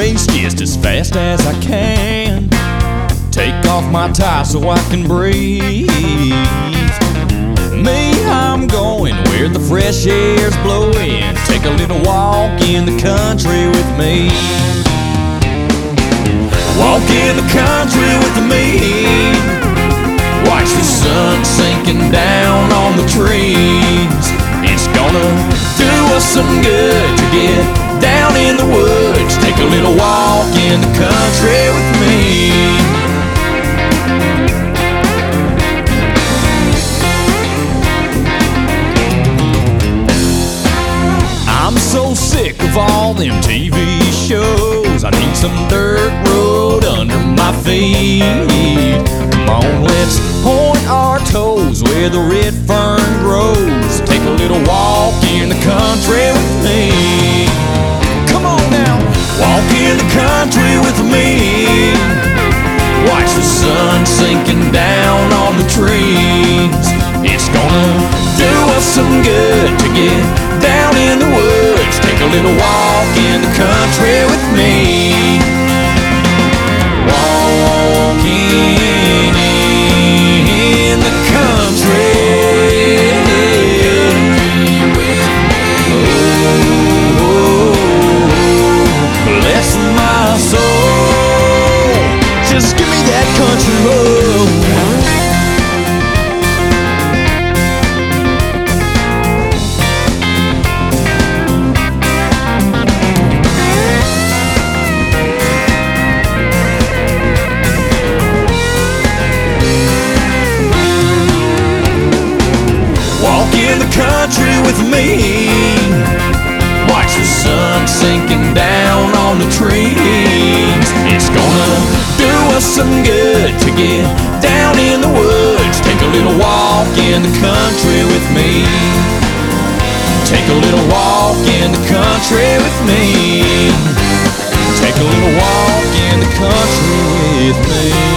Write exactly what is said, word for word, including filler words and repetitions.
race just as fast as I can. Take off my tie so I can breathe. Me, I'm going where the fresh air's blowing. Take a little walk in the country with me. Walk in the country with me. Watch the sun sinking down on the trees. It's gonna do us some good to get down in the woods. Take a little walk in the country with me. I'm so sick of all them T V shows. I need some dirt road under my feet. Come on, let's point our toes where the red fern grows. Take a little walk in the country with me. Come on now, walk in the country with me. Watch the sun sinking down on the trees. It's gonna do us some good to get down in the woods. Take a little walk in the country with me. Walking in the country. Oh, bless my soul. Just give me that country road. Country with me. Watch the sun sinking down on the trees. It's gonna do us some good to get down in the woods. Take a little walk in the country with me. Take a little walk in the country with me. Take a little walk in the country with me.